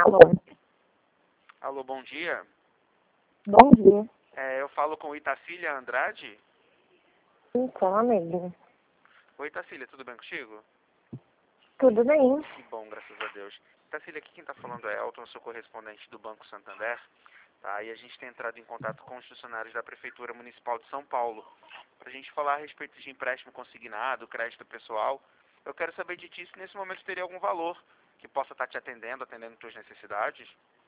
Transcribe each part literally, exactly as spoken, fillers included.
Alô? Alô, bom dia. Bom dia. É, eu falo com Itacília Andrade. Então, amigo. Oi, Itacília, tudo bem contigo? Tudo bem? Que bom, graças a Deus. Itacília, aqui quem está falando é Elton, sou correspondente do Banco Santander. Tá? E a gente tem entrado em contato com os funcionários da Prefeitura Municipal de São Paulo para a gente falar a respeito de empréstimo consignado, crédito pessoal. Eu quero saber de ti se nesse momento teria algum valor que possa estar te atendendo, atendendo tuas necessidades.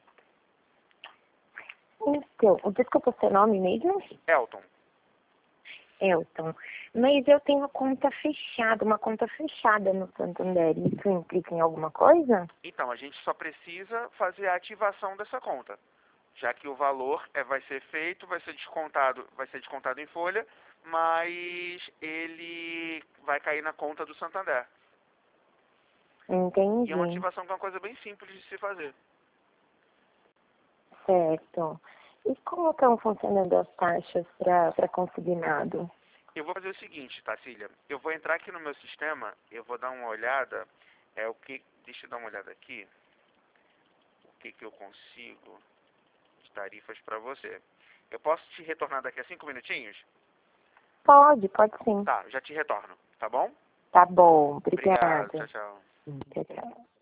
Então, desculpa o seu nome mesmo? Elton. Elton. Mas eu tenho conta fechada, uma conta fechada no Santander. Isso implica em alguma coisa? Então, a gente só precisa fazer a ativação dessa conta, já que o valor é, vai ser feito, vai ser descontado, vai ser descontado em folha, mas ele vai cair na conta do Santander. Entendi. E é uma ativação que é uma coisa bem simples de se fazer. Certo. E como estão funcionando as taxas para consignado? Eu vou fazer o seguinte, Tacília, eu vou entrar aqui no meu sistema, eu vou dar uma olhada, é o que, deixa eu dar uma olhada aqui, o que que eu consigo de tarifas para você. Eu posso te retornar daqui a cinco minutinhos? Pode, pode sim. Tá, já te retorno, tá bom? Tá bom, Obrigado, obrigada. tchau, tchau. Tchau, tchau.